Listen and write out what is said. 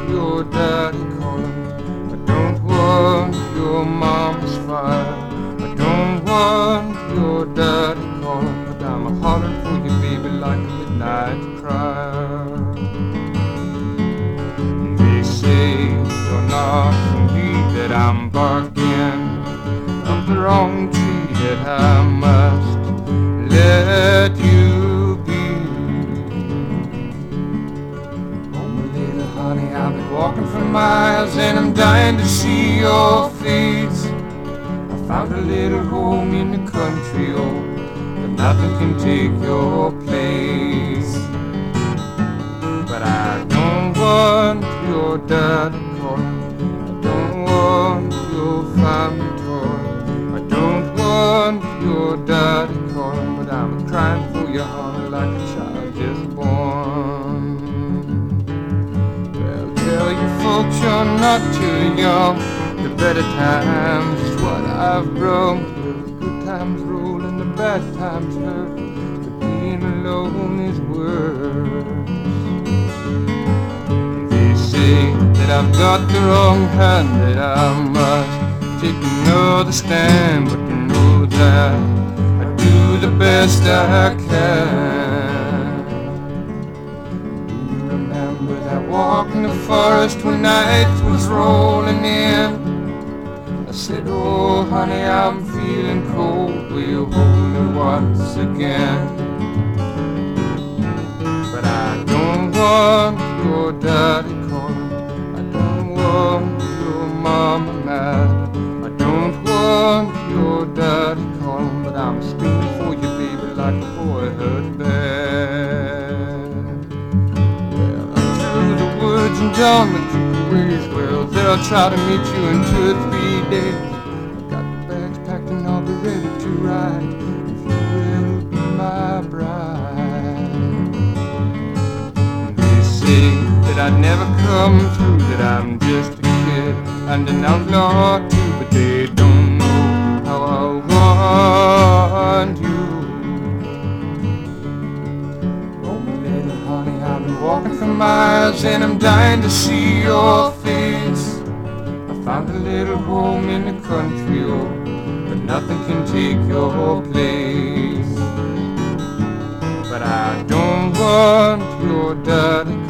your daddy calling. I don't want your mama's fire. I don't want your daddy calling. But I'm a hollering for you, baby, like a midnight cry. They say you're not for me, that I'm barking up the wrong tree, that I must let you be. Oh, my little honey, I've been walking for miles and I'm dying to see your face. I found a little home in the country, oh, but nothing can take your place. But I don't want your daddy calling. I don't want your family toy. I don't want your daddy calling. But I'm crying for your honey like a child just born. Well, tell your folks you're not too young. The better times is what I've brought. The good times roll and the bad times hurt, but being alone is worse. That I've got the wrong hand, that I must take another stand. But you know that I do the best I can. Do you remember that walk in the forest when night was rolling in? I said, oh honey, I'm feeling cold, will you hold me once again? But I don't want your daddy calling. I don't want your mama mad. I don't want your daddy calling. But I'm screaming for you, baby, like a boy heard bad. Well, I'm through the woods and down the creek ways. Well, they'll try to meet you in 2 or 3 days. I've got the bags packed and I'll be ready to ride, if you will be my bride. They say that I'd never come through, that I'm just a kid and an outlaw too, but they don't know how I want you. Oh, my little honey, I've been walking for miles and I'm dying to see your face. I found a little home in the country, oh, but nothing can take your place. But I don't want your daddy